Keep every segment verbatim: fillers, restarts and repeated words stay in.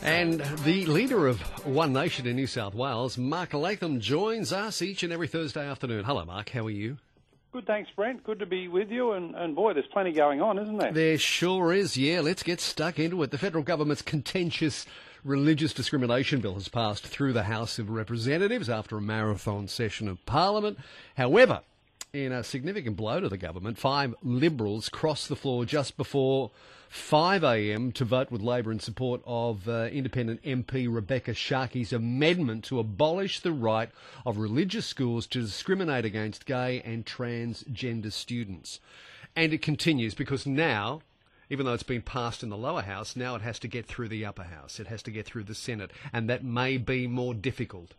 And the leader of One Nation in New South Wales, Mark Latham, joins us each and every Thursday afternoon. Hello, Mark. How are you? Good, thanks, Brent. Good to be with you. And, and boy, there's plenty going on, isn't there? There sure is, yeah. Let's get stuck into it. The federal government's contentious religious discrimination bill has passed through the House of Representatives after a marathon session of Parliament. However, in a significant blow to the government, five Liberals crossed the floor just before five a m to vote with Labor in support of uh, independent M P Rebecca Sharkey's amendment to abolish the right of religious schools to discriminate against gay and transgender students. And it continues because now, even though it's been passed in the lower house, now it has to get through the upper house. It has to get through the Senate, and that may be more difficult.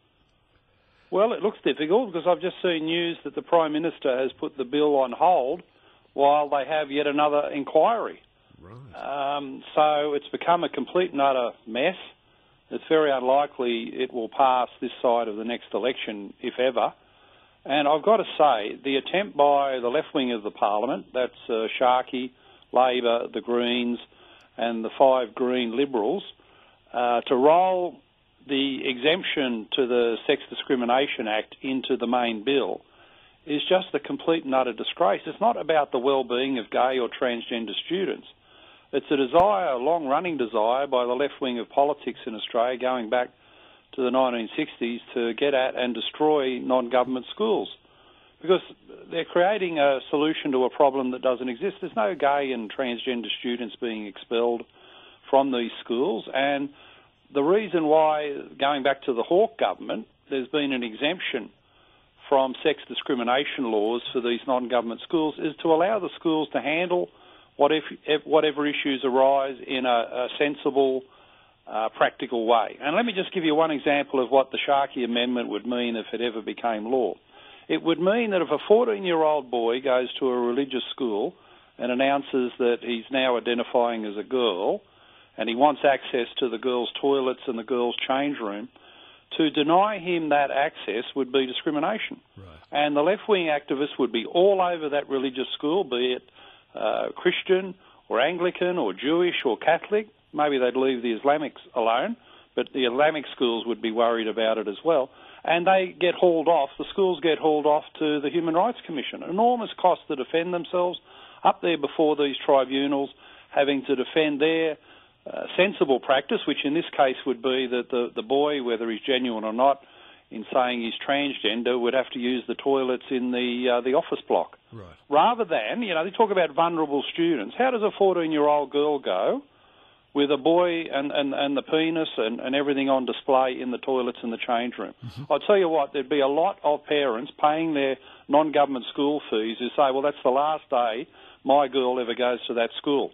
Well, it looks difficult because I've just seen news that the Prime Minister has put the bill on hold while they have yet another inquiry. Right. Um, so it's become a complete and utter mess. It's very unlikely it will pass this side of the next election, if ever. And I've got to say, the attempt by the left wing of the Parliament, that's uh, Sharkey, Labor, the Greens, and the five Green Liberals, uh, to roll the exemption to the Sex Discrimination Act into the main bill is just a complete and utter disgrace. It's not about the well-being of gay or transgender students. It's a desire, a long-running desire by the left wing of politics in Australia going back to the nineteen sixties to get at and destroy non-government schools because they're creating a solution to a problem that doesn't exist. There's no gay and transgender students being expelled from these schools, and the reason why, going back to the Hawke government, there's been an exemption from sex discrimination laws for these non-government schools is to allow the schools to handle whatever, whatever issues arise in a, a sensible, uh, practical way. And let me just give you one example of what the Sharkey Amendment would mean if it ever became law. It would mean that if a fourteen-year-old boy goes to a religious school and announces that he's now identifying as a girl and he wants access to the girls' toilets and the girls' change room, to deny him that access would be discrimination. Right. And the left-wing activists would be all over that religious school, be it uh, Christian or Anglican or Jewish or Catholic. Maybe they'd leave the Islamics alone, but the Islamic schools would be worried about it as well. And they get hauled off, the schools get hauled off to the Human Rights Commission. Enormous cost to defend themselves, up there before these tribunals, having to defend their Uh, sensible practice, which in this case would be that the, the boy, whether he's genuine or not, in saying he's transgender, would have to use the toilets in the uh, the office block. Right. Rather than, you know, they talk about vulnerable students. How does a fourteen-year-old girl go with a boy and, and, and the penis and, and everything on display in the toilets in the change room? Mm-hmm. I'll tell you what, there'd be a lot of parents paying their non-government school fees who say, well, that's the last day my girl ever goes to that school.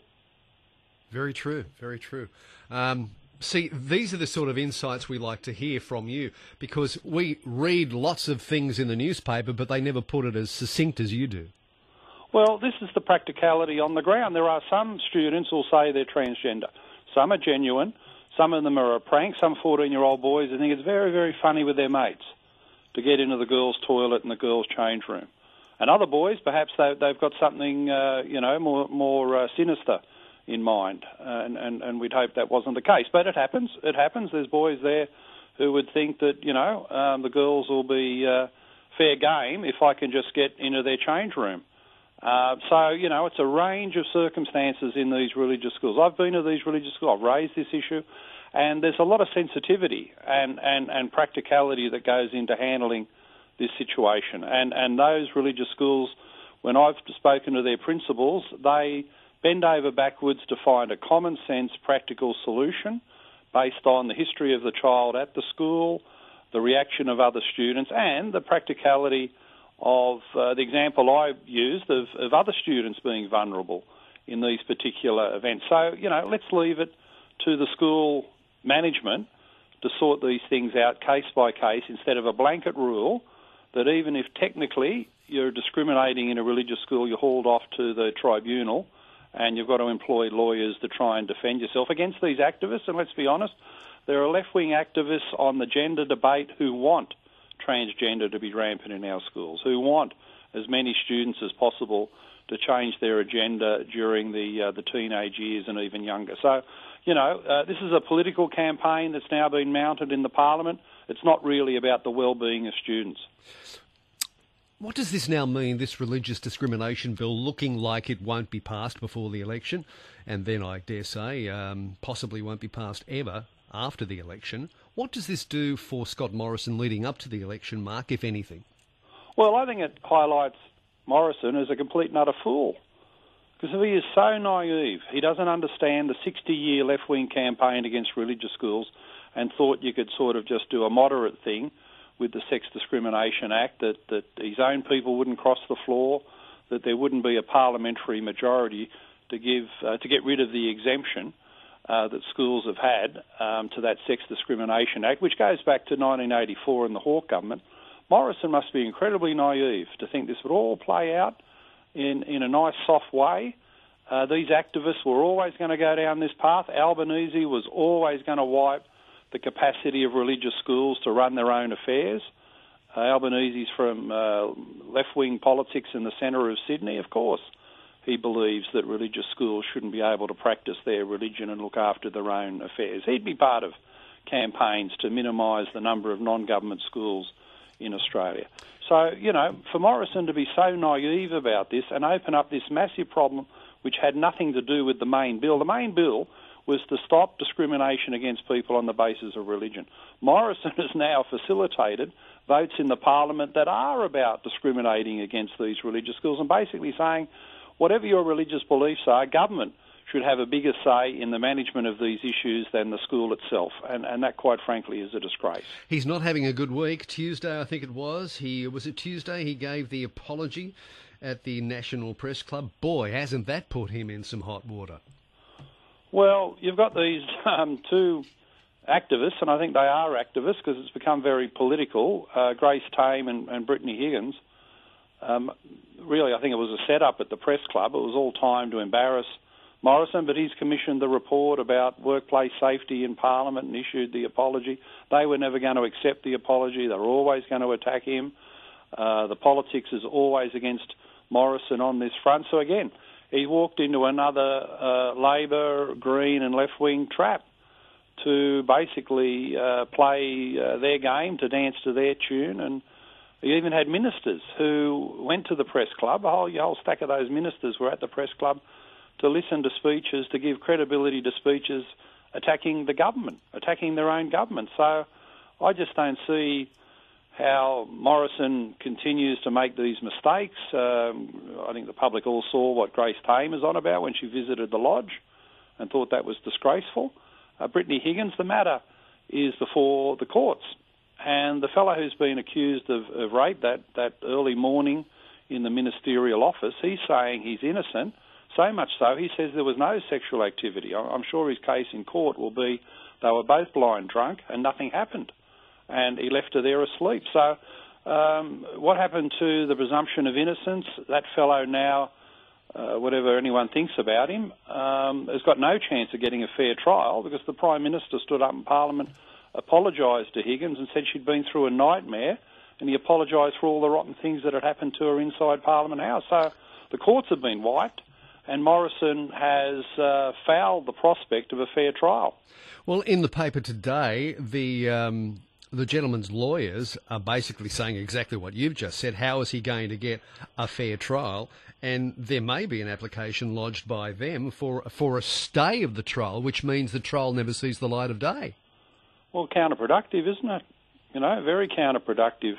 Very true, very true. Um, see, these are the sort of insights we like to hear from you because we read lots of things in the newspaper, but they never put it as succinct as you do. Well, this is the practicality on the ground. There are some students who'll say they're transgender. Some are genuine. Some of them are a prank. Some fourteen-year-old boys I think it's very, very funny with their mates to get into the girls' toilet and the girls' change room. And other boys, perhaps they, they've got something, uh, you know, more, more uh, sinister in mind, uh, and, and, and we'd hope that wasn't the case. But it happens. It happens. There's boys there who would think that, you know, um, the girls will be uh, fair game if I can just get into their change room. Uh, so, you know, it's a range of circumstances in these religious schools. I've been to these religious schools. I've raised this issue, and there's a lot of sensitivity and, and, and practicality that goes into handling this situation. And, and those religious schools, when I've spoken to their principals, they bend over backwards to find a common sense, practical solution based on the history of the child at the school, the reaction of other students, and the practicality of uh, the example I used of, of other students being vulnerable in these particular events. So, you know, let's leave it to the school management to sort these things out case by case instead of a blanket rule that even if technically you're discriminating in a religious school, you're hauled off to the tribunal and you've got to employ lawyers to try and defend yourself against these activists. And let's be honest, there are left-wing activists on the gender debate who want transgender to be rampant in our schools, who want as many students as possible to change their agenda during the uh, the teenage years and even younger. So, you know, uh, this is a political campaign that's now been mounted in the Parliament. It's not really about the well-being of students. What does this now mean, this religious discrimination bill looking like it won't be passed before the election, and then I dare say um, possibly won't be passed ever after the election? What does this do for Scott Morrison leading up to the election, Mark, if anything? Well, I think it highlights Morrison as a complete and utter fool. Because if he is so naive, he doesn't understand the sixty-year left-wing campaign against religious schools and thought you could sort of just do a moderate thing with the Sex Discrimination Act, that, that his own people wouldn't cross the floor, that there wouldn't be a parliamentary majority to give uh, to get rid of the exemption uh, that schools have had um, to that Sex Discrimination Act, which goes back to nineteen eighty-four in the Hawke government. Morrison must be incredibly naive to think this would all play out in, in a nice, soft way. Uh, these activists were always going to go down this path. Albanese was always going to wipe the capacity of religious schools to run their own affairs. Uh, Albanese's from uh, left-wing politics in the centre of Sydney, of course. He believes that religious schools shouldn't be able to practice their religion and look after their own affairs. He'd be part of campaigns to minimise the number of non-government schools in Australia. So, you know, for Morrison to be so naive about this and open up this massive problem which had nothing to do with the main bill. The main bill was to stop discrimination against people on the basis of religion. Morrison has now facilitated votes in the Parliament that are about discriminating against these religious schools and basically saying, whatever your religious beliefs are, government should have a bigger say in the management of these issues than the school itself. And, and that, quite frankly, is a disgrace. He's not having a good week. Tuesday, I think it was, he was it Tuesday, he gave the apology at the National Press Club. Boy, hasn't that put him in some hot water. Well, you've got these um, two activists, and I think they are activists because it's become very political, uh, Grace Tame and, and Brittany Higgins. Um, really, I think it was a setup at the Press Club. It was all timed to embarrass Morrison, but he's commissioned the report about workplace safety in Parliament and issued the apology. They were never going to accept the apology. They were always going to attack him. Uh, the politics is always against Morrison on this front. So again, he walked into another uh, Labor, Green and left-wing trap to basically uh, play uh, their game, to dance to their tune. And he even had ministers who went to the Press Club. A whole, a whole stack of those ministers were at the Press Club to listen to speeches, to give credibility to speeches attacking the government, attacking their own government. So I just don't see how Morrison continues to make these mistakes. Um, I think the public all saw what Grace Tame is on about when she visited the lodge and thought that was disgraceful. Uh, Brittany Higgins, the matter is before the courts. And the fellow who's been accused of, of rape that, that early morning in the ministerial office, he's saying he's innocent. So much so, he says there was no sexual activity. I'm sure his case in court will be they were both blind drunk and nothing happened. And he left her there asleep. So um, what happened to the presumption of innocence? That fellow now, uh, whatever anyone thinks about him, um, has got no chance of getting a fair trial because the Prime Minister stood up in Parliament, apologised to Higgins and said she'd been through a nightmare, and he apologised for all the rotten things that had happened to her inside Parliament House. So the courts have been wiped, and Morrison has uh, fouled the prospect of a fair trial. Well, in the paper today, the um, the gentleman's lawyers are basically saying exactly what you've just said. How is he going to get a fair trial? And there may be an application lodged by them for for a stay of the trial, which means the trial never sees the light of day. Well, counterproductive, isn't it? You know, very counterproductive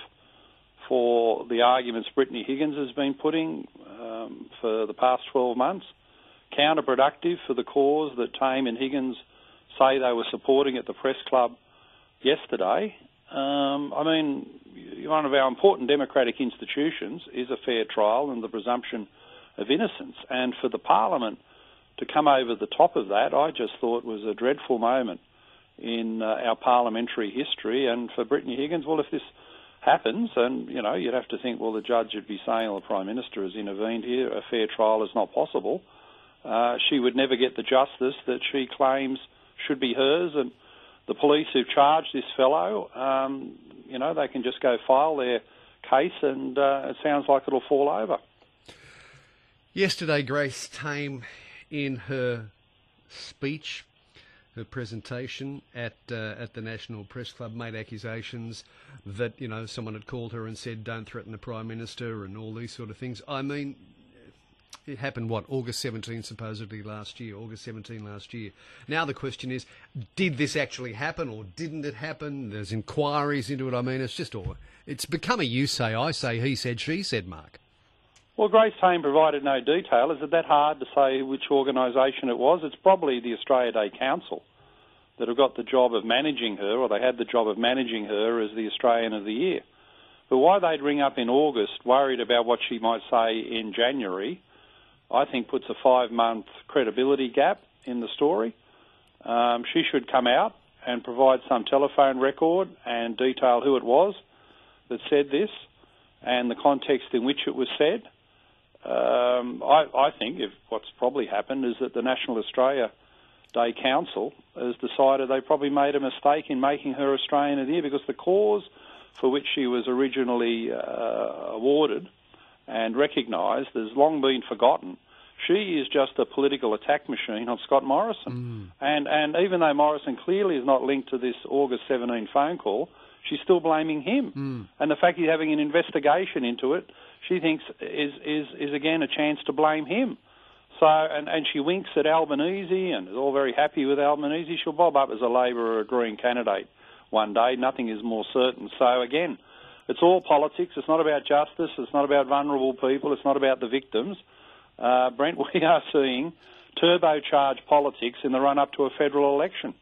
for the arguments Brittany Higgins has been putting um, for the past twelve months. Counterproductive for the cause that Tame and Higgins say they were supporting at the Press Club yesterday. Um, I mean, one of our important democratic institutions is a fair trial and the presumption of innocence. And for the Parliament to come over the top of that, I just thought was a dreadful moment in uh, our parliamentary history. And for Brittany Higgins, well, if this happens, and, you know, you'd have to think, well, the judge would be saying, well, the Prime Minister has intervened here, a fair trial is not possible. Uh, she would never get the justice that she claims should be hers, and the police who charged this fellow, um, you know, they can just go file their case and uh, it sounds like it'll fall over. Yesterday, Grace Tame, in her speech, her presentation at uh, at the National Press Club, made accusations that, you know, someone had called her and said, don't threaten the Prime Minister and all these sort of things. I mean, it happened, what, August seventeenth, supposedly last year, August seventeenth last year. Now the question is, did this actually happen or didn't it happen? There's inquiries into it. I mean, it's just all, it's become a you say, I say, he said, she said, Mark. Well, Grace Tame provided no detail. Is it that hard to say which organisation it was? It's probably the Australia Day Council that have got the job of managing her, or they had the job of managing her as the Australian of the Year. But why they'd ring up in August worried about what she might say in January, I think puts a five-month credibility gap in the story. Um, she should come out and provide some telephone record and detail who it was that said this and the context in which it was said. Um, I, I think if what's probably happened is that the National Australia Day Council has decided they probably made a mistake in making her Australian of the Year, because the cause for which she was originally uh, awarded and recognised has long been forgotten. She is just a political attack machine on Scott Morrison. Mm. And, and even though Morrison clearly is not linked to this August seventeenth phone call, she's still blaming him. Mm. And the fact he's having an investigation into it, she thinks is, is, is again a chance to blame him. So, and, and she winks at Albanese and is all very happy with Albanese. She'll bob up as a Labor or a Green candidate one day. Nothing is more certain. So again, it's all politics. It's not about justice. It's not about vulnerable people. It's not about the victims. Uh, Brent, we are seeing turbocharged politics in the run-up to a federal election.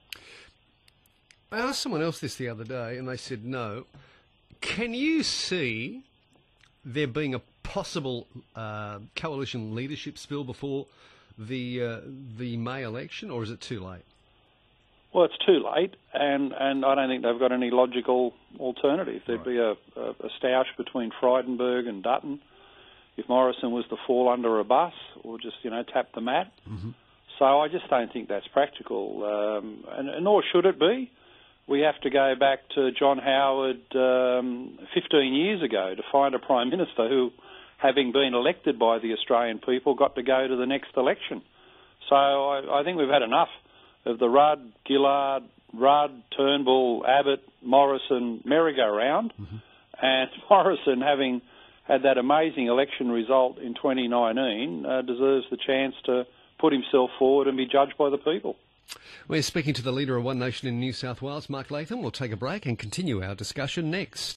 I asked someone else this the other day, and they said no. Can you see there being a possible uh, coalition leadership spill before the uh, the May election, or is it too late? Well, it's too late, and, and I don't think they've got any logical alternative. There'd right. be a, a, a stoush between Frydenberg and Dutton if Morrison was to fall under a bus or just, you know, tap the mat. Mm-hmm. So I just don't think that's practical, um, and, and nor should it be. We have to go back to John Howard um, fifteen years ago to find a Prime Minister who, having been elected by the Australian people, got to go to the next election. So I, I think we've had enough of the Rudd, Gillard, Rudd, Turnbull, Abbott, Morrison merry-go-round, mm-hmm. and Morrison, having had that amazing election result in twenty nineteen, uh, deserves the chance to put himself forward and be judged by the people. We're speaking to the leader of One Nation in New South Wales, Mark Latham. We'll take a break and continue our discussion next.